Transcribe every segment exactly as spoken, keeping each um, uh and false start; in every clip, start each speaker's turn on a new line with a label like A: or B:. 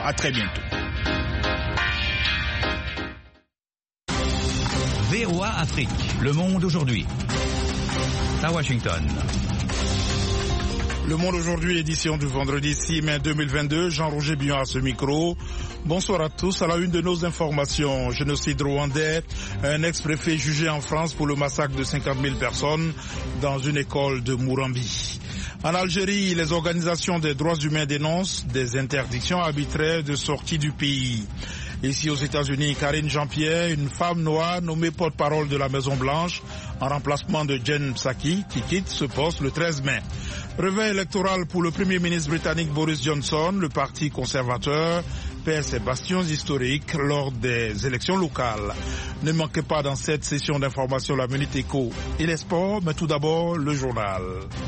A: À très bientôt.
B: V O A Afrique, Le Monde aujourd'hui. À Washington.
A: Le Monde aujourd'hui, édition du vendredi six mai deux mille vingt-deux. Jean-Roger Billon à ce micro. Bonsoir à tous. À la une de nos informations, génocide rwandais, un ex-préfet jugé en France pour le massacre de cinquante mille personnes dans une école de Murambi. En Algérie, les organisations des droits humains dénoncent des interdictions arbitraires de sortie du pays. Ici aux États-Unis, Karine Jean-Pierre, une femme noire nommée porte-parole de la Maison-Blanche en remplacement de Jen Psaki, qui quitte ce poste le treize mai. Réveil électoral pour le Premier ministre britannique Boris Johnson, le parti conservateur perd ses bastions historiques lors des élections locales. Ne manquez pas dans cette session d'information la Minute Éco et les sports, mais tout d'abord le journal.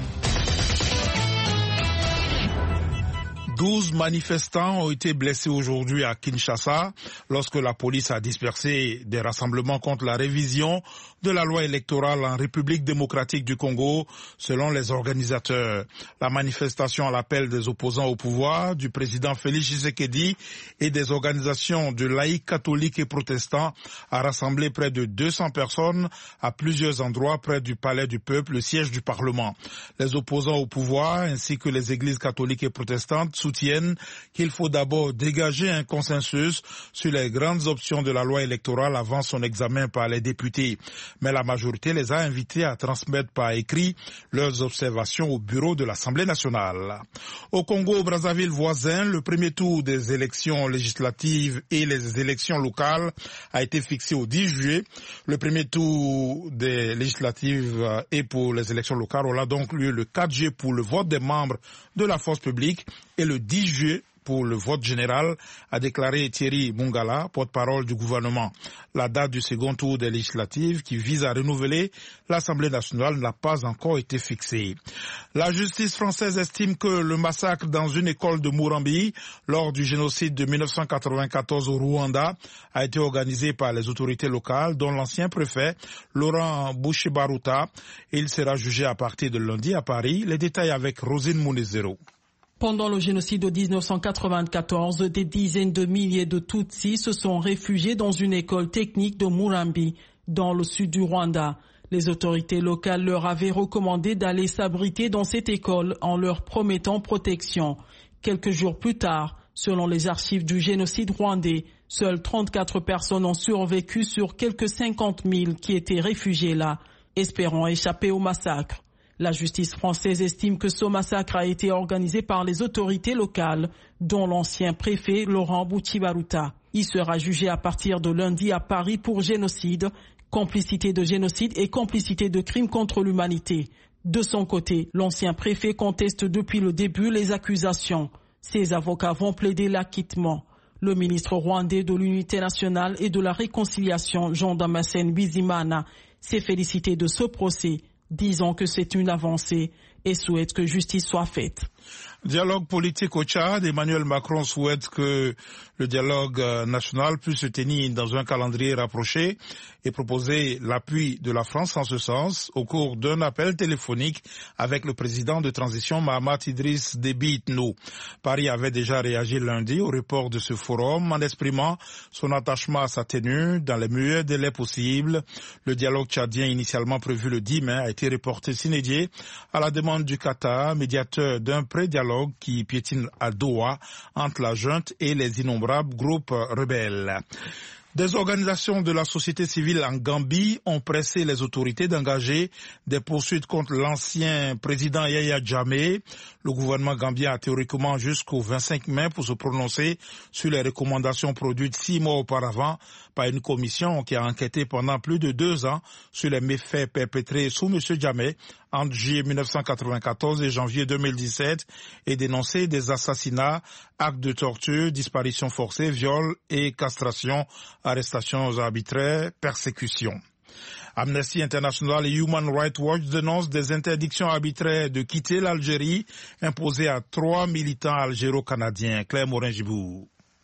A: douze manifestants ont été blessés aujourd'hui à Kinshasa lorsque la police a dispersé des rassemblements contre la révision de la loi électorale en République démocratique du Congo, selon les organisateurs. La manifestation à l'appel des opposants au pouvoir, du président Félix Tshisekedi et des organisations de laïcs catholiques et protestants a rassemblé près de deux cents personnes à plusieurs endroits près du Palais du Peuple, le siège du Parlement. Les opposants au pouvoir ainsi que les églises catholiques et protestantes soutiennent qu'il faut d'abord dégager un consensus sur les grandes options de la loi électorale avant son examen par les députés. Mais la majorité les a invités à transmettre par écrit leurs observations au bureau de l'Assemblée nationale. Au Congo-Brazzaville voisin, le premier tour des élections législatives et les élections locales a été fixé au dix juillet. Le premier tour des législatives et pour les élections locales aura donc lieu le quatre juillet pour le vote des membres de la force publique et le dix juillet pour le vote général, a déclaré Thierry Mungala, porte-parole du gouvernement. La date du second tour des législatives qui vise à renouveler l'Assemblée nationale n'a pas encore été fixée. La justice française estime que le massacre dans une école de Murambi lors du génocide de mille neuf cent quatre-vingt-quatorze au Rwanda a été organisé par les autorités locales, dont l'ancien préfet Laurent Bouchibaruta. Il sera jugé à partir de lundi à Paris. Les détails avec Rosine Mounezero.
C: Pendant le génocide de mille neuf cent quatre-vingt-quatorze, des dizaines de milliers de Tutsis se sont réfugiés dans une école technique de Murambi, dans le sud du Rwanda. Les autorités locales leur avaient recommandé d'aller s'abriter dans cette école en leur promettant protection. Quelques jours plus tard, selon les archives du génocide rwandais, seules trente-quatre personnes ont survécu sur quelques cinquante mille qui étaient réfugiés là, espérant échapper au massacre. La justice française estime que ce massacre a été organisé par les autorités locales, dont l'ancien préfet Laurent Bouchibaruta. Il sera jugé à partir de lundi à Paris pour génocide, complicité de génocide et complicité de crimes contre l'humanité. De son côté, l'ancien préfet conteste depuis le début les accusations. Ses avocats vont plaider l'acquittement. Le ministre rwandais de l'Unité nationale et de la réconciliation, Jean Damascène Bizimana, s'est félicité de ce procès, disant que c'est une avancée et souhaite que justice soit faite.
A: Dialogue politique au Tchad. Emmanuel Macron souhaite que le dialogue national puisse se tenir dans un calendrier rapproché et proposer l'appui de la France en ce sens au cours d'un appel téléphonique avec le président de transition Mahamat Idriss Déby Itno. Paris avait déjà réagi lundi au report de ce forum en exprimant son attachement à sa tenue dans les meilleurs délais possibles. Le dialogue tchadien initialement prévu le dix mai a été reporté sine die à la demande du Qatar, médiateur d'un pré-dialogue qui piétine à Doha entre la junte et les innombrables groupes rebelles. Des organisations de la société civile en Gambie ont pressé les autorités d'engager des poursuites contre l'ancien président Yahya Jammeh. Le gouvernement gambien a théoriquement jusqu'au vingt-cinq mai pour se prononcer sur les recommandations produites six mois auparavant par une commission qui a enquêté pendant plus de deux ans sur les méfaits perpétrés sous M. Jammeh entre juillet mille neuf cent quatre-vingt-quatorze et janvier deux mille dix-sept et dénoncé des assassinats, actes de torture, disparitions forcées, viols et castrations, arrestations arbitraires, persécutions. Amnesty International et Human Rights Watch dénoncent des interdictions arbitraires de quitter l'Algérie imposées à trois militants algéro-canadiens. Claire Morin-Gibourg.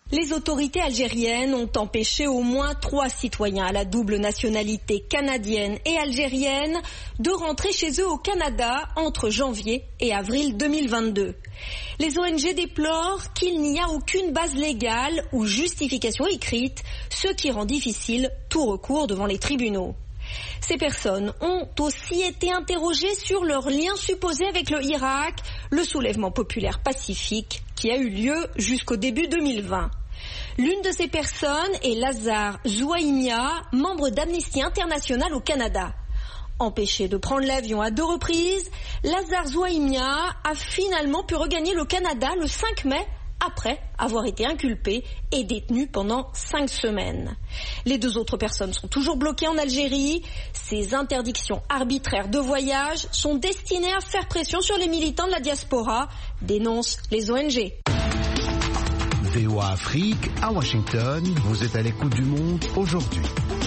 D: Les autorités algériennes ont empêché au moins trois citoyens à la double nationalité canadienne et algérienne de rentrer chez eux au Canada entre janvier et avril deux mille vingt-deux. Les O N G déplorent qu'il n'y a aucune base légale ou justification écrite, ce qui rend difficile tout recours devant les tribunaux. Ces personnes ont aussi été interrogées sur leur lien supposé avec le Irak, le soulèvement populaire pacifique qui a eu lieu jusqu'au début deux mille vingt. L'une de ces personnes est Lazare Zouaïmia, membre d'Amnesty International au Canada. Empêché de prendre l'avion à deux reprises, Lazare Zouaïmia a finalement pu regagner le Canada le cinq mai, après avoir été inculpé et détenu pendant cinq semaines. Les deux autres personnes sont toujours bloquées en Algérie. Ces interdictions arbitraires de voyage sont destinées à faire pression sur les militants de la diaspora, dénoncent les O N G.
E: V O A Afrique, à Washington, vous êtes à l'écoute du monde aujourd'hui.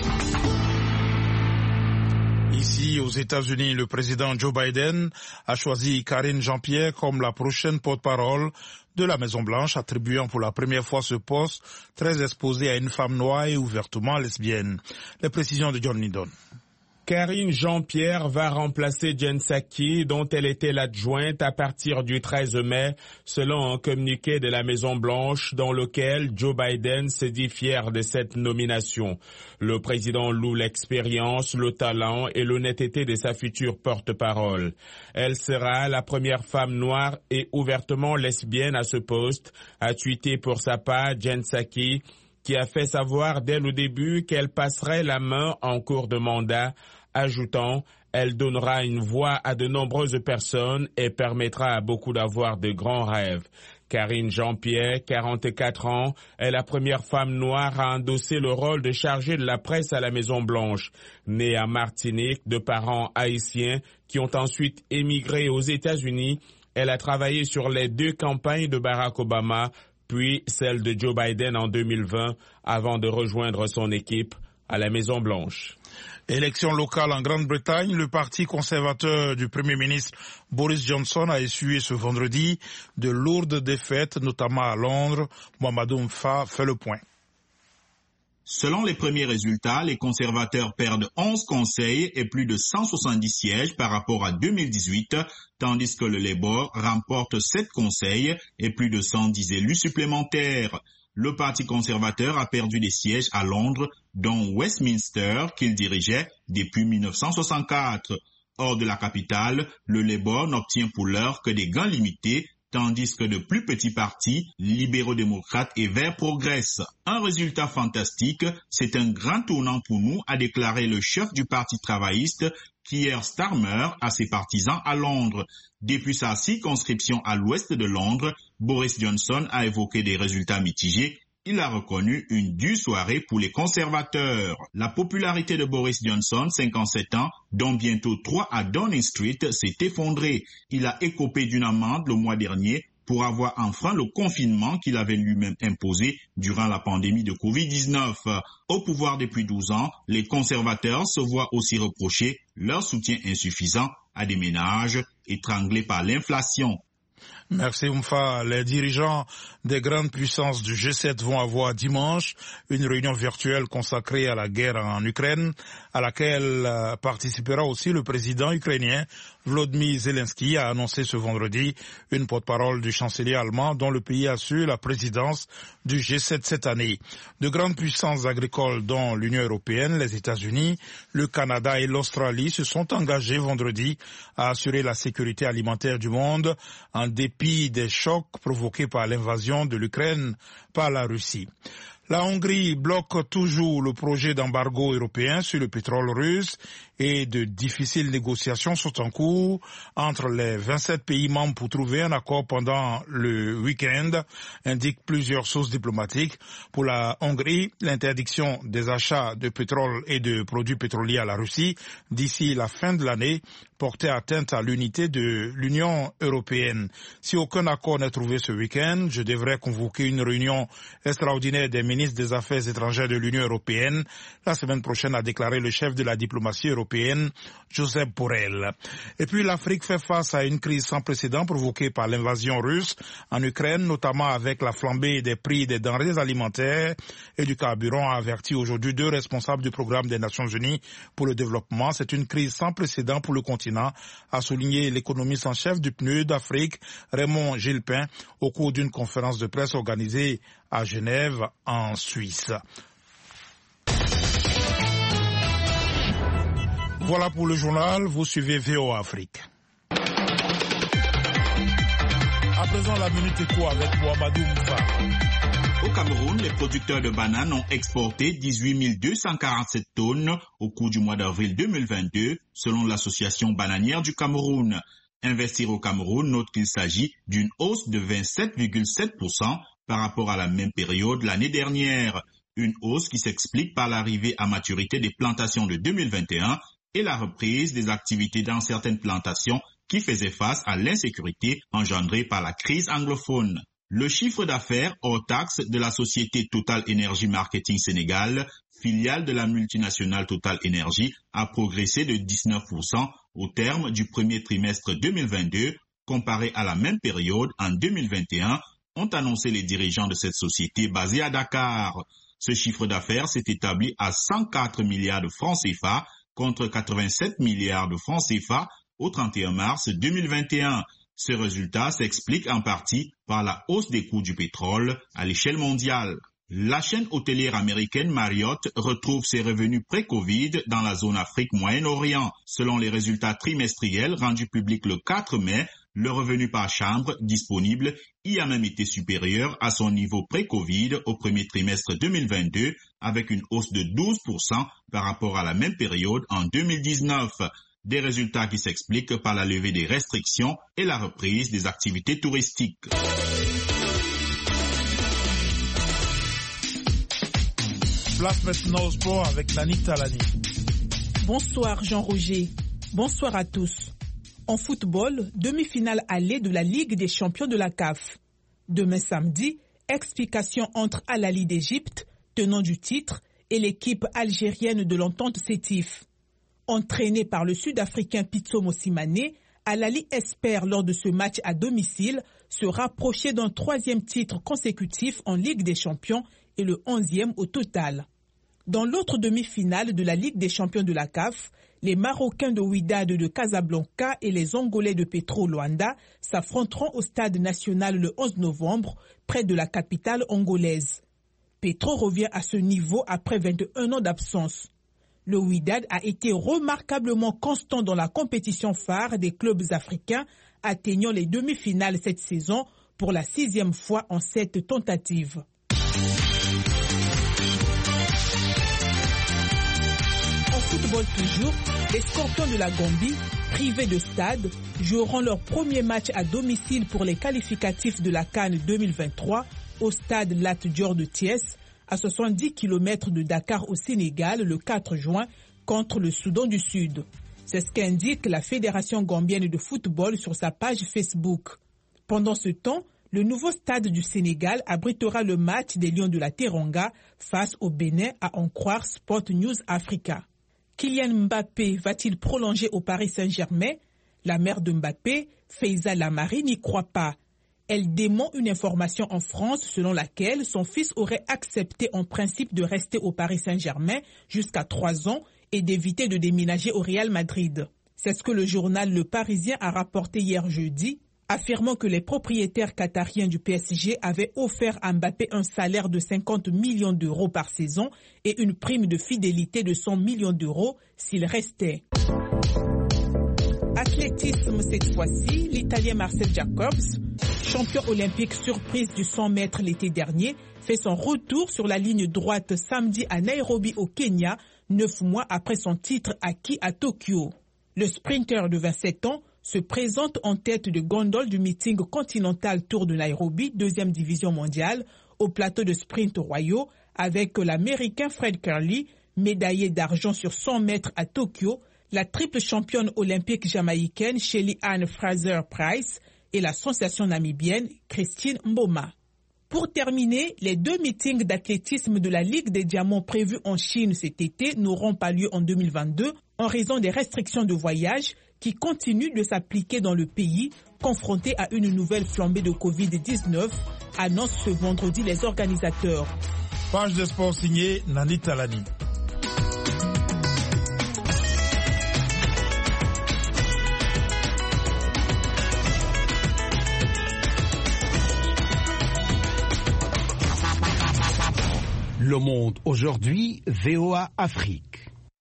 A: Ici, aux États-Unis, le président Joe Biden a choisi Karine Jean-Pierre comme la prochaine porte-parole de la Maison-Blanche, attribuant pour la première fois ce poste très exposé à une femme noire et ouvertement lesbienne. Les précisions de John Lydon.
F: Karine Jean-Pierre va remplacer Jen Psaki, dont elle était l'adjointe à partir du treize mai, selon un communiqué de la Maison-Blanche dans lequel Joe Biden se dit fier de cette nomination. Le président loue l'expérience, le talent et l'honnêteté de sa future porte-parole. Elle sera la première femme noire et ouvertement lesbienne à ce poste, a tweeté pour sa part Jen Psaki, qui a fait savoir dès le début qu'elle passerait la main en cours de mandat, ajoutant « Elle donnera une voix à de nombreuses personnes et permettra à beaucoup d'avoir de grands rêves ». Karine Jean-Pierre, quarante-quatre ans, est la première femme noire à endosser le rôle de chargée de la presse à la Maison-Blanche. Née à Martinique de parents haïtiens qui ont ensuite émigré aux États-Unis, elle a travaillé sur les deux campagnes de Barack Obama, puis celle de Joe Biden en deux mille vingt, avant de rejoindre son équipe à la Maison-Blanche.
A: Élection locale en Grande-Bretagne, le parti conservateur du Premier ministre Boris Johnson a essuyé ce vendredi de lourdes défaites, notamment à Londres. Mamadou Mfa fait le point.
G: Selon les premiers résultats, les conservateurs perdent onze conseils et plus de cent soixante-dix sièges par rapport à deux mille dix-huit, tandis que le Labour remporte sept conseils et plus de cent dix élus supplémentaires. Le Parti conservateur a perdu des sièges à Londres, dont Westminster, qu'il dirigeait depuis mille neuf cent soixante-quatre. Hors de la capitale, le Labour n'obtient pour l'heure que des gains limités, tandis que de plus petits partis, libéraux-démocrates et verts progressent. Un résultat fantastique, c'est un grand tournant pour nous, a déclaré le chef du Parti travailliste, Keir Starmer, à ses partisans à Londres. Depuis sa circonscription à l'ouest de Londres, Boris Johnson a évoqué des résultats mitigés. Il a reconnu une dure soirée pour les conservateurs. La popularité de Boris Johnson, cinquante-sept ans, dont bientôt trois à Downing Street, s'est effondrée. Il a écopé d'une amende le mois dernier pour avoir enfreint le confinement qu'il avait lui-même imposé durant la pandémie de covid dix-neuf. Au pouvoir depuis douze ans, les conservateurs se voient aussi reprocher leur soutien insuffisant à des ménages étranglés par l'inflation.
A: Merci Oumfa. Les dirigeants des grandes puissances du G sept vont avoir dimanche une réunion virtuelle consacrée à la guerre en Ukraine, à laquelle participera aussi le président ukrainien Volodymyr Zelensky, a annoncé ce vendredi une porte-parole du chancelier allemand dont le pays assure la présidence du G sept cette année. De grandes puissances agricoles dont l'Union européenne, les États-Unis, le Canada et l'Australie se sont engagés vendredi à assurer la sécurité alimentaire du monde en dépit des chocs provoqués par l'invasion de l'Ukraine par la Russie. La Hongrie bloque toujours le projet d'embargo européen sur le pétrole russe et de difficiles négociations sont en cours entre les vingt-sept pays membres pour trouver un accord pendant le week-end, indiquent plusieurs sources diplomatiques. Pour la Hongrie, l'interdiction des achats de pétrole et de produits pétroliers à la Russie d'ici la fin de l'année portait atteinte à l'unité de l'Union européenne. Si aucun accord n'est trouvé ce week-end, je devrais convoquer une réunion extraordinaire des ministres des Affaires étrangères de l'Union européenne la semaine prochaine, a déclaré le chef de la diplomatie européenne européenne, Joseph Borrell. Et puis l'Afrique fait face à une crise sans précédent provoquée par l'invasion russe en Ukraine, notamment avec la flambée des prix des denrées alimentaires et du carburant, a averti aujourd'hui deux responsables du programme des Nations Unies pour le développement. C'est une crise sans précédent pour le continent, a souligné l'économiste en chef du P N U D d'Afrique, Raymond Gilpin, au cours d'une conférence de presse organisée à Genève, en Suisse. Voilà pour le journal, vous suivez V O A Afrique. À présent, la minute éco avec Mohamedou Moufa.
G: Au Cameroun, les producteurs de bananes ont exporté dix-huit mille deux cent quarante-sept tonnes au cours du mois d'avril deux mille vingt-deux, selon l'association bananière du Cameroun. Investir au Cameroun note qu'il s'agit d'une hausse de vingt-sept virgule sept pour cent par rapport à la même période l'année dernière. Une hausse qui s'explique par l'arrivée à maturité des plantations de deux mille vingt et un et la reprise des activités dans certaines plantations qui faisaient face à l'insécurité engendrée par la crise anglophone. Le chiffre d'affaires hors taxe de la société Total Energy Marketing Sénégal, filiale de la multinationale Total Energy, a progressé de dix-neuf pour cent au terme du premier trimestre deux mille vingt-deux, comparé à la même période en deux mille vingt et un, ont annoncé les dirigeants de cette société basée à Dakar. Ce chiffre d'affaires s'est établi à cent quatre milliards de francs C F A contre quatre-vingt-sept milliards de francs C F A au trente et un mars deux mille vingt et un. Ce résultat s'explique en partie par la hausse des coûts du pétrole à l'échelle mondiale. La chaîne hôtelière américaine Marriott retrouve ses revenus pré-Covid dans la zone Afrique-Moyen-Orient. Selon les résultats trimestriels rendus publics le quatre mai, le revenu par chambre disponible y a même été supérieur à son niveau pré-Covid au premier trimestre deux mille vingt-deux, avec une hausse de douze pour cent par rapport à la même période en deux mille dix-neuf. Des résultats qui s'expliquent par la levée des restrictions et la reprise des activités touristiques.
A: Place maintenant au sport avec Nani Talani.
H: Bonsoir Jean-Roger. Bonsoir à tous. En football, demi-finale allée de la Ligue des champions de la C A F. Demain samedi, explication entre Al Ahly d'Égypte, tenant du titre, et l'équipe algérienne de l'Entente Sétif. Entraîné par le Sud-Africain Pitso Mosimane, Al Ahly espère lors de ce match à domicile se rapprocher d'un troisième titre consécutif en Ligue des champions et le onzième au total. Dans l'autre demi-finale de la Ligue des champions de la C A F, les Marocains de Wydad de Casablanca et les Angolais de Petro Luanda s'affronteront au stade national le onze novembre, près de la capitale angolaise. Petro revient à ce niveau après vingt et un ans d'absence. Le Wydad a été remarquablement constant dans la compétition phare des clubs africains, atteignant les demi-finales cette saison pour la sixième fois en sept tentatives. En football toujours, les Scorpions de la Gambie, privés de stade, joueront leur premier match à domicile pour les qualificatifs de la CAN deux mille vingt-trois au stade Lat Dior de Thiès, à soixante-dix kilomètres de Dakar au Sénégal le quatre juin contre le Soudan du Sud. C'est ce qu'indique la Fédération gambienne de football sur sa page Facebook. Pendant ce temps, le nouveau stade du Sénégal abritera le match des Lions de la Teranga face au Bénin, à en croire Sport News Africa. Kylian Mbappé va-t-il prolonger au Paris Saint-Germain? La mère de Mbappé, Faiza Lamari, n'y croit pas. Elle dément une information en France selon laquelle son fils aurait accepté en principe de rester au Paris Saint-Germain jusqu'à trois ans et d'éviter de déménager au Real Madrid. C'est ce que le journal Le Parisien a rapporté hier jeudi, affirmant que les propriétaires qatariens du P S G avaient offert à Mbappé un salaire de cinquante millions d'euros par saison et une prime de fidélité de cent millions d'euros s'il restait. Athlétisme cette fois-ci, l'Italien Marcel Jacobs, champion olympique surprise du cent mètres l'été dernier, fait son retour sur la ligne droite samedi à Nairobi au Kenya, neuf mois après son titre acquis à Tokyo. Le sprinter de vingt-sept ans se présente en tête de gondole du meeting continental Tour de Nairobi, deuxième division mondiale, au plateau de sprint royaux, avec l'Américain Fred Kerley, médaillé d'argent sur cent mètres à Tokyo, la triple championne olympique jamaïcaine Shelly Ann Fraser-Price et la sensation namibienne Christine Mboma. Pour terminer, les deux meetings d'athlétisme de la Ligue des Diamants prévus en Chine cet été n'auront pas lieu en deux mille vingt-deux en raison des restrictions de voyage qui continuent de s'appliquer dans le pays, confronté à une nouvelle flambée de covid dix-neuf, annoncent ce vendredi les organisateurs.
A: Page de sport signée Nani Talani.
E: Le Monde aujourd'hui, V O A Afrique.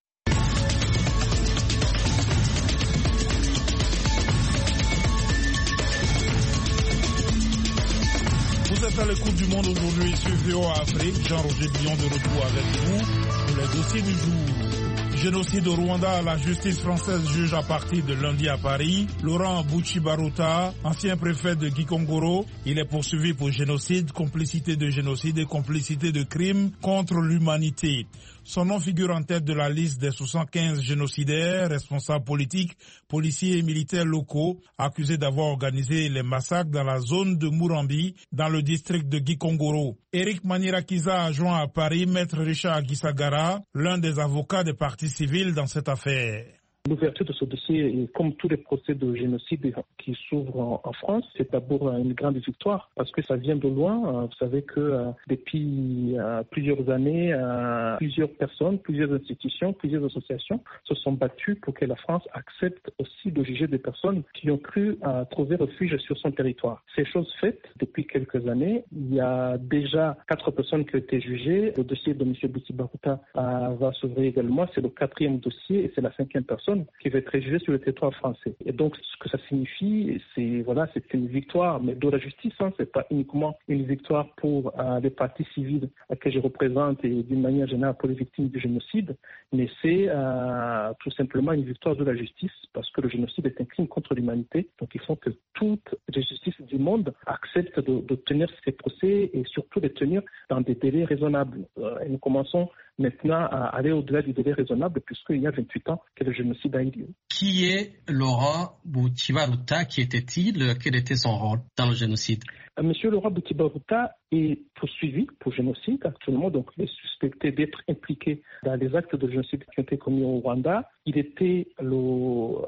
A: Vous êtes à l'écoute du Monde aujourd'hui sur V O A Afrique. Jean-Roger Billon de retour avec vous pour les dossiers du jour. Génocide au Rwanda, la justice française juge à partir de lundi à Paris Laurent Buchibaruta, ancien préfet de Gikongoro. Il est poursuivi pour génocide, complicité de génocide et complicité de crimes contre l'humanité. Son nom figure en tête de la liste des soixante-quinze génocidaires, responsables politiques, policiers et militaires locaux, accusés d'avoir organisé les massacres dans la zone de Murambi, dans le district de Gikongoro. Eric Manirakiza a joint à Paris Maître Richard Gisagara, l'un des avocats des parties civiles dans cette affaire.
I: L'ouverture de ce dossier, comme tous les procès de génocide qui s'ouvrent en France, c'est d'abord une grande victoire parce que ça vient de loin. Vous savez que depuis plusieurs années, plusieurs personnes, plusieurs institutions, plusieurs associations se sont battues pour que la France accepte aussi de juger des personnes qui ont cru trouver refuge sur son territoire. Ces choses faites depuis quelques années, il y a déjà quatre personnes qui ont été jugées. Le dossier de M. Buchibaruta va s'ouvrir également. C'est le quatrième dossier et c'est la cinquième personne qui va être jugée sur le territoire français. Et donc, ce que ça signifie, c'est voilà, c'est une victoire, mais de la justice. Hein, c'est pas uniquement une victoire pour euh, les partis civils que je représente et d'une manière générale pour les victimes du génocide, mais c'est euh, tout simplement une victoire de la justice parce que le génocide est un crime contre l'humanité. Donc, il faut que toutes les justices du monde acceptent de, de tenir ces procès et surtout de tenir dans des délais raisonnables. Euh, et nous commençons maintenant à aller au-delà du délai raisonnable puisqu'il y a vingt-huit ans que le génocide a eu lieu.
J: Qui est Laurent Buchibaruta? Qui était-il? Quel était son rôle dans le génocide?
I: Monsieur Laurent Buchibaruta est poursuivi pour génocide actuellement, donc il est suspecté d'être impliqué dans les actes de génocide qui ont été commis au Rwanda. Il était le euh,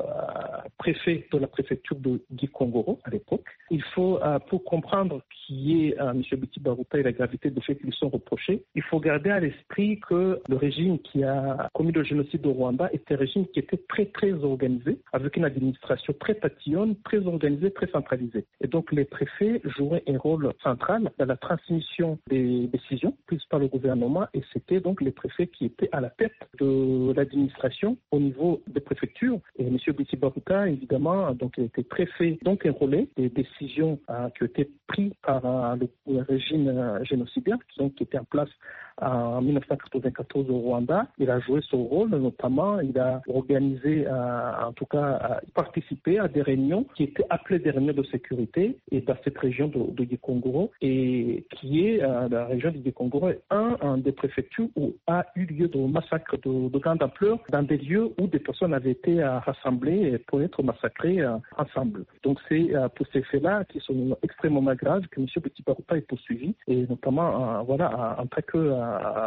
I: préfet de la préfecture de Gikongoro à l'époque. Il faut, euh, pour comprendre qui est euh, M. Buchibaruta et la gravité des faits qui lui sont reprochés, il faut garder à l'esprit que le régime qui a commis le génocide au Rwanda était un régime qui était très très organisé, avec une administration très tatillonne, très organisée, très centralisée. Et donc les préfets jouaient un rôle central dans la transmission des décisions prises par le gouvernement et c'était donc les préfets qui étaient à la tête de l'administration au niveau des préfectures. Et M. Buchibaruta, évidemment, donc, a été préfet, donc un relais des décisions euh, qui ont été prises par euh, le, le régime euh, génocidaire donc, qui était en place en mille neuf cent quatre-vingt-quatorze au Rwanda. Il a joué son rôle, notamment, il a organisé, euh, en tout cas, euh, participé à des réunions qui étaient appelées des réunions de sécurité et dans cette région de, de Gikongoro et qui est, euh, la région de Gikongoro, est un, un des préfectures où a eu lieu de massacres de, de grande ampleur dans des lieux où des personnes avaient été euh, rassemblées pour être massacrées euh, ensemble. Donc c'est euh, pour ces faits-là qui sont extrêmement graves que M. Buchibaruta est poursuivi et notamment, euh, voilà, en tant que euh,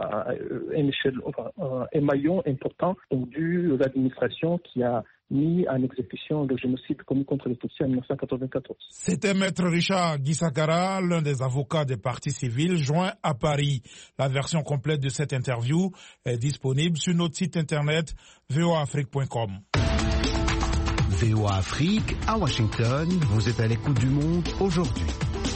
I: un, échelle, enfin, un maillon important donc, de l'administration qui a mis en exécution le génocide commis contre les Tutsis en mille neuf cent quatre-vingt-quatorze.
A: C'était Maître Richard Gisagara, l'un des avocats des parties civiles, joint à Paris. La version complète de cette interview est disponible sur notre site internet v o a afrique point com.
E: V O A Afrique, à Washington, vous êtes à l'écoute du Monde aujourd'hui.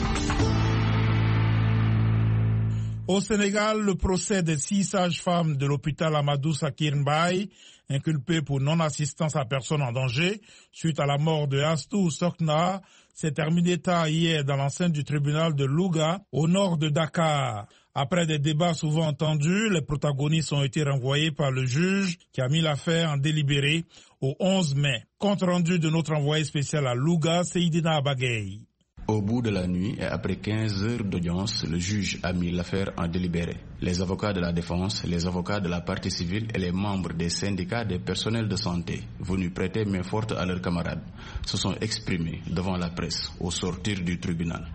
A: Au Sénégal, le procès des six sages-femmes de l'hôpital Amadou Sakir Mbaye, inculpées pour non-assistance à personne en danger, suite à la mort de Astou Sokna, s'est terminé tard hier dans l'enceinte du tribunal de Louga, au nord de Dakar. Après des débats souvent entendus, les protagonistes ont été renvoyés par le juge qui a mis l'affaire en délibéré au onze mai. Compte rendu de notre envoyé spécial à Louga, Seydina Abagay.
K: Au bout de la nuit et après quinze heures d'audience, le juge a mis l'affaire en délibéré. Les avocats de la défense, les avocats de la partie civile et les membres des syndicats des personnels de santé venus prêter main forte à leurs camarades se sont exprimés devant la presse au sortir du tribunal.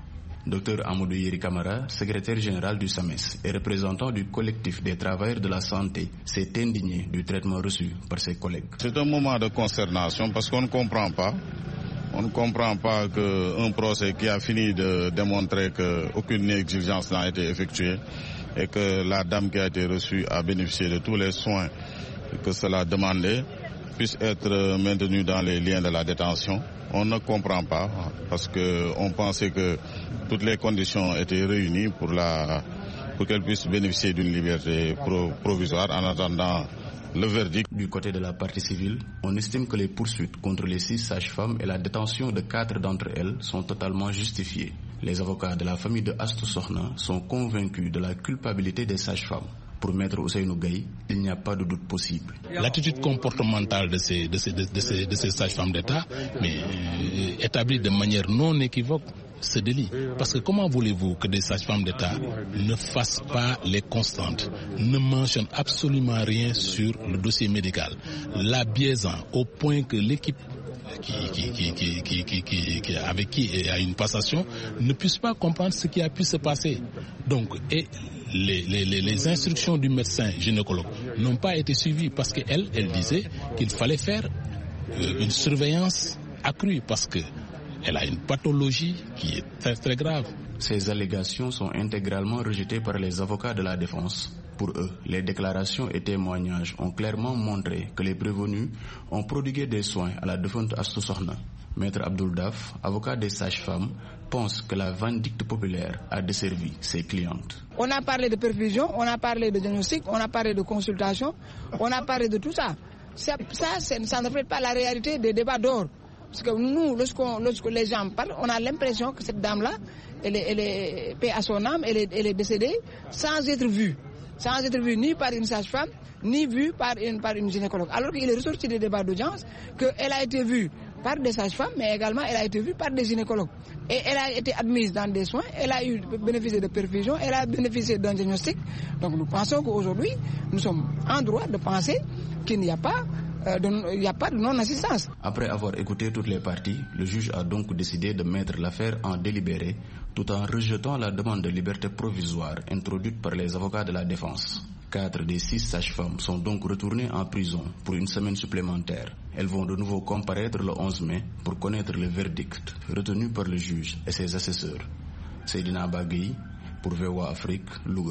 K: Docteur Amadou Yeri Camara, secrétaire général du S A M E S et représentant du collectif des travailleurs de la santé, s'est indigné du traitement reçu par ses collègues.
L: C'est un moment de consternation parce qu'on ne comprend pas. On ne comprend pas qu'un procès qui a fini de démontrer qu'aucune exigence n'a été effectuée et que la dame qui a été reçue a bénéficié de tous les soins que cela demandait puisse être maintenue dans les liens de la détention. On ne comprend pas parce qu'on pensait que toutes les conditions étaient réunies pour, la, pour qu'elle puisse bénéficier d'une liberté pro, provisoire en attendant le verdict.
K: Du côté de la partie civile, on estime que les poursuites contre les six sages-femmes et la détention de quatre d'entre elles sont totalement justifiées. Les avocats de la famille de Astou Sokhna sont convaincus de la culpabilité des sages-femmes. Pour Maître Ousseynou Gaye, il n'y a pas de doute possible.
M: L'attitude comportementale de ces, de ces, de ces, de ces sages-femmes d'État, mais euh, établie de manière non équivoque, ce délit. Parce que comment voulez-vous que des sages-femmes d'État ne fassent pas les constantes, ne mentionnent absolument rien sur le dossier médical, la biaisant au point que l'équipe Qui, qui, qui, qui, qui, qui, qui, qui, avec qui il y a une passation, ne puisse pas comprendre ce qui a pu se passer. Donc, et les, les, les instructions du médecin gynécologue n'ont pas été suivies parce qu'elle, elle disait qu'il fallait faire euh, une surveillance accrue parce qu'elle a une pathologie qui est très très grave.
K: Ces allégations sont intégralement rejetées par les avocats de la défense. Pour eux, les déclarations et témoignages ont clairement montré que les prévenus ont prodigué des soins à la défunte Astou Sokhna. Maître Abdoul Daf, avocat des sages-femmes, pense que la vindicte populaire a desservi ses clientes.
N: On a parlé de perfusion, on a parlé de diagnostic, on a parlé de consultation, on a parlé de tout ça. Ça, ça, ça ne reflète pas la réalité des débats d'or. Parce que nous, lorsqu'on, lorsque les gens parlent, on a l'impression que cette dame-là, elle est, elle est paix à son âme, elle est, elle est décédée sans être vue. Sans être vue ni par une sage-femme, ni vue par une, par une gynécologue. Alors qu'il est ressorti des débats d'audience qu'elle a été vue par des sages-femmes, mais également elle a été vue par des gynécologues. Et elle a été admise dans des soins, elle a eu bénéficié de perfusion, elle a bénéficié d'un diagnostic. Donc nous pensons qu'aujourd'hui, nous sommes en droit de penser qu'il n'y a pas euh, de, il n'y a pas de non-assistance.
K: Après avoir écouté toutes les parties, le juge a donc décidé de mettre l'affaire en délibéré, tout en rejetant la demande de liberté provisoire introduite par les avocats de la défense. Quatre des six sages-femmes sont donc retournées en prison pour une semaine supplémentaire. Elles vont de nouveau comparaître le onze mai pour connaître le verdict retenu par le juge et ses assesseurs. Seydina Bagui pour V O A Afrique, Louga.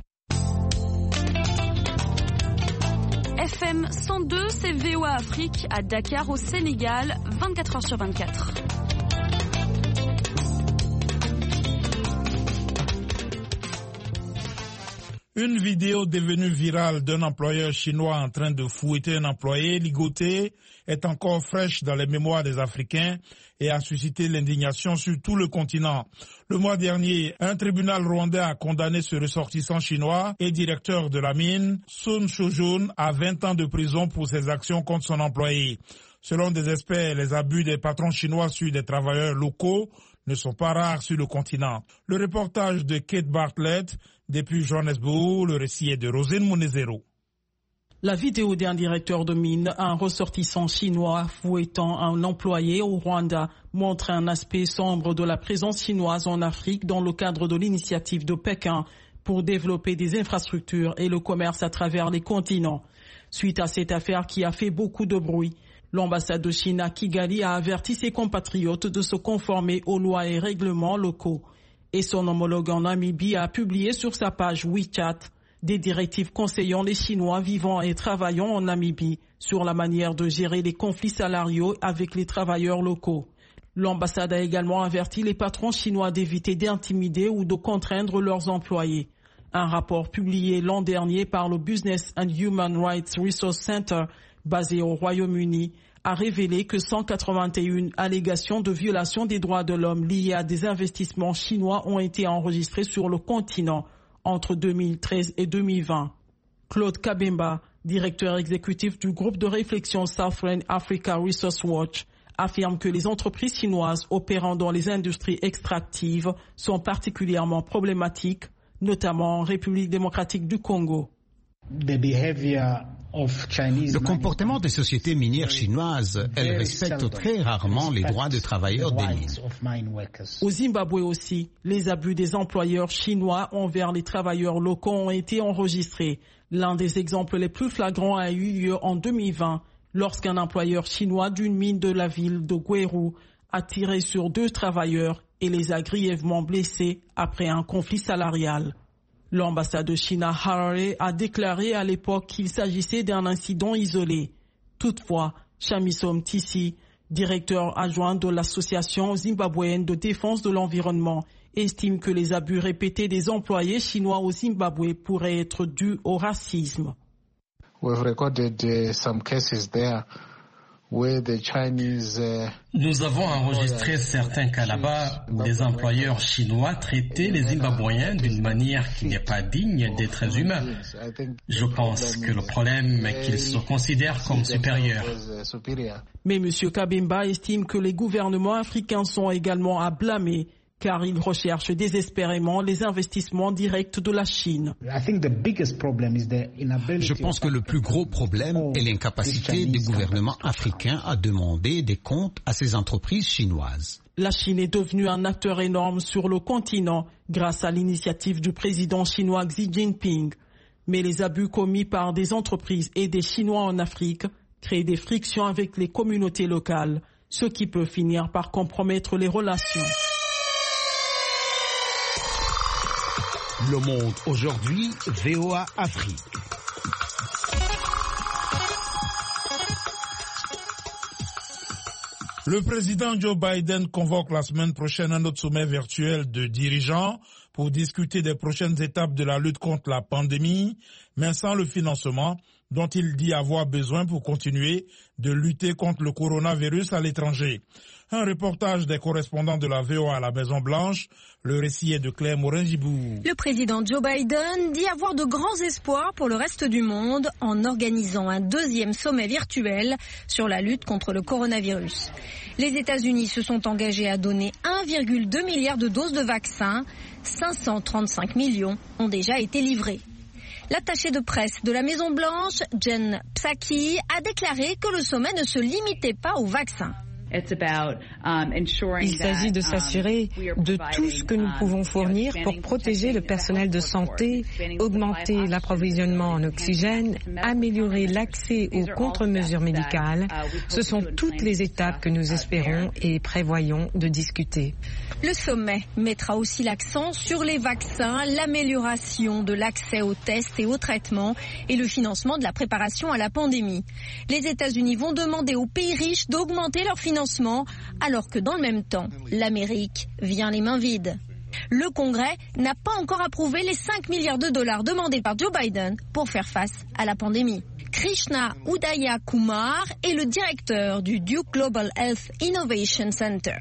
O: F M cent deux, c'est V O A Afrique à Dakar au Sénégal, vingt-quatre heures sur vingt-quatre.
A: Une vidéo devenue virale d'un employeur chinois en train de fouetter un employé ligoté est encore fraîche dans les mémoires des Africains et a suscité l'indignation sur tout le continent. Le mois dernier, un tribunal rwandais a condamné ce ressortissant chinois et directeur de la mine, Sun Shojun, à vingt ans de prison pour ses actions contre son employé. Selon des experts, les abus des patrons chinois sur des travailleurs locaux ne sont pas rares sur le continent. Le reportage de Kate Bartlett depuis Johannesburg, le récit est de Rosine Munezero.
C: La vidéo d'un directeur de mine, un ressortissant chinois fouettant un employé au Rwanda, montre un aspect sombre de la présence chinoise en Afrique dans le cadre de l'initiative de Pékin pour développer des infrastructures et le commerce à travers les continents. Suite à cette affaire qui a fait beaucoup de bruit, l'ambassade de Chine à Kigali a averti ses compatriotes de se conformer aux lois et règlements locaux. Et son homologue en Namibie a publié sur sa page WeChat des directives conseillant les Chinois vivant et travaillant en Namibie sur la manière de gérer les conflits salariaux avec les travailleurs locaux. L'ambassade a également averti les patrons chinois d'éviter d'intimider ou de contraindre leurs employés. Un rapport publié l'an dernier par le Business and Human Rights Resource Center, basé au Royaume-Uni, a révélé que cent quatre-vingt-un allégations de violation des droits de l'homme liées à des investissements chinois ont été enregistrées sur le continent entre deux mille treize et deux mille vingt. Claude Kabemba, directeur exécutif du groupe de réflexion Southern Africa Resource Watch, affirme que les entreprises chinoises opérant dans les industries extractives sont particulièrement problématiques, notamment en République démocratique du Congo.
P: Le comportement des sociétés minières chinoises, elles respectent très rarement les droits de travailleurs des mines.
C: Au Zimbabwe aussi, les abus des employeurs chinois envers les travailleurs locaux ont été enregistrés. L'un des exemples les plus flagrants a eu lieu en deux mille vingt, lorsqu'un employeur chinois d'une mine de la ville de Gweru a tiré sur deux travailleurs et les a grièvement blessés après un conflit salarial. L'ambassade de Chine à Harare a déclaré à l'époque qu'il s'agissait d'un incident isolé. Toutefois, Chamisom Tissi, directeur adjoint de l'association zimbabwéenne de défense de l'environnement, estime que les abus répétés des employés chinois au Zimbabwe pourraient être dus au racisme.
Q: We've recorded uh, some cases there where the Chinese, uh,
J: Nous avons enregistré certains cas là-bas où des employeurs chinois traitaient les Zimbabwéens d'une manière qui n'est pas digne d'êtres humains. Je pense que le problème est qu'ils se considèrent comme supérieurs.
C: Mais M. Kabemba estime que les gouvernements africains sont également à blâmer, car ils recherchent désespérément les investissements directs de la Chine.
P: Je pense que le plus gros problème est l'incapacité des gouvernements africains à demander des comptes à ces entreprises chinoises.
C: La Chine est devenue un acteur énorme sur le continent grâce à l'initiative du président chinois Xi Jinping. Mais les abus commis par des entreprises et des Chinois en Afrique créent des frictions avec les communautés locales, ce qui peut finir par compromettre les relations.
E: Le Monde aujourd'hui, V O A Afrique.
A: Le président Joe Biden convoque la semaine prochaine un autre sommet virtuel de dirigeants pour discuter des prochaines étapes de la lutte contre la pandémie, mais sans le financement dont il dit avoir besoin pour continuer de lutter contre le coronavirus à l'étranger. Un reportage des correspondants de la V O A à la Maison-Blanche. Le récit est de Claire Morin-Gibou.
D: Le président Joe Biden dit avoir de grands espoirs pour le reste du monde en organisant un deuxième sommet virtuel sur la lutte contre le coronavirus. Les États-Unis se sont engagés à donner un virgule deux milliard de doses de vaccins. cinq cent trente-cinq millions ont déjà été livrés. L'attachée de presse de la Maison-Blanche, Jen Psaki, a déclaré que le sommet ne se limitait pas aux vaccins.
R: Il s'agit de s'assurer de tout ce que nous pouvons fournir pour protéger le personnel de santé, augmenter l'approvisionnement en oxygène, améliorer l'accès aux contre-mesures médicales. Ce sont toutes les étapes que nous espérons et prévoyons de discuter.
D: Le sommet mettra aussi l'accent sur les vaccins, l'amélioration de l'accès aux tests et aux traitements et le financement de la préparation à la pandémie. Les États-Unis vont demander aux pays riches d'augmenter leur financement, alors que dans le même temps, l'Amérique vient les mains vides. Le Congrès n'a pas encore approuvé les cinq milliards de dollars demandés par Joe Biden pour faire face à la pandémie. Krishna Udaya Kumar est le directeur du Duke Global Health Innovation Center.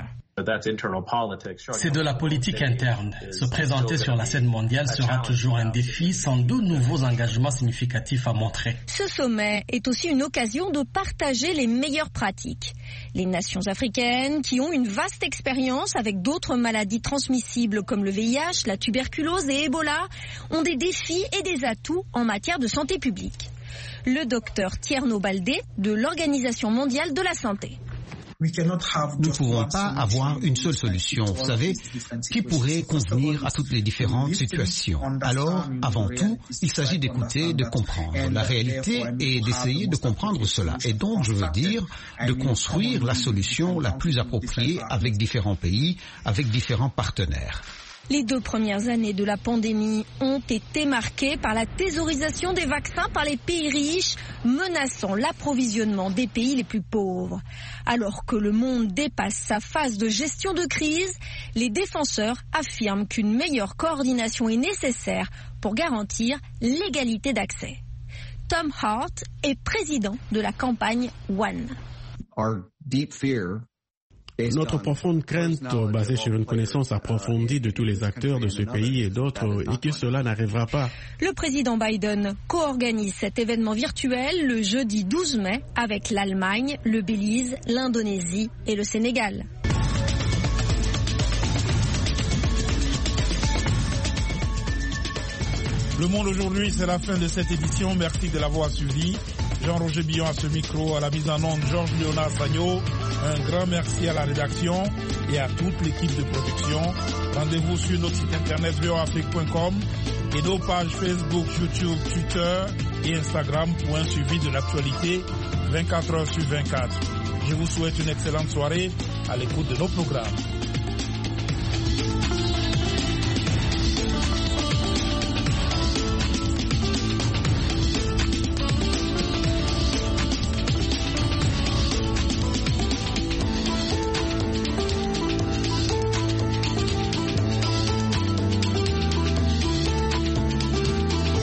J: C'est de la politique interne. Se présenter sur la scène mondiale sera toujours un défi sans de nouveaux engagements significatifs à montrer.
D: Ce sommet est aussi une occasion de partager les meilleures pratiques. Les nations africaines, qui ont une vaste expérience avec d'autres maladies transmissibles comme le V I H, la tuberculose et Ebola, ont des défis et des atouts en matière de santé publique. Le docteur Tierno Baldé de l'Organisation mondiale de la santé.
P: Nous ne pouvons pas avoir une seule solution, vous savez, qui pourrait convenir à toutes les différentes situations. Alors, avant tout, il s'agit d'écouter, de comprendre la réalité et d'essayer de comprendre cela. Et donc, je veux dire, de construire la solution la plus appropriée avec différents pays, avec différents partenaires.
D: Les deux premières années de la pandémie ont été marquées par la thésaurisation des vaccins par les pays riches, menaçant l'approvisionnement des pays les plus pauvres. Alors que le monde dépasse sa phase de gestion de crise, les défenseurs affirment qu'une meilleure coordination est nécessaire pour garantir l'égalité d'accès. Tom Hart est président de la campagne One.
S: Our deep fear
T: Notre profonde crainte, basée sur une connaissance approfondie de tous les acteurs de ce pays et d'autres, est que cela n'arrivera pas.
D: Le président Biden co-organise cet événement virtuel le jeudi douze mai avec l'Allemagne, le Belize, l'Indonésie et le Sénégal.
A: Le Monde aujourd'hui, c'est la fin de cette édition. Merci de l'avoir suivi. Jean-Roger Billon à ce micro, à la mise en onde, Georges Léonard Sagno. Un grand merci à la rédaction et à toute l'équipe de production. Rendez-vous sur notre site internet v o afrique point com et nos pages Facebook, YouTube, Twitter et Instagram pour un suivi de l'actualité vingt-quatre heures sur vingt-quatre. Je vous souhaite une excellente soirée à l'écoute de nos programmes.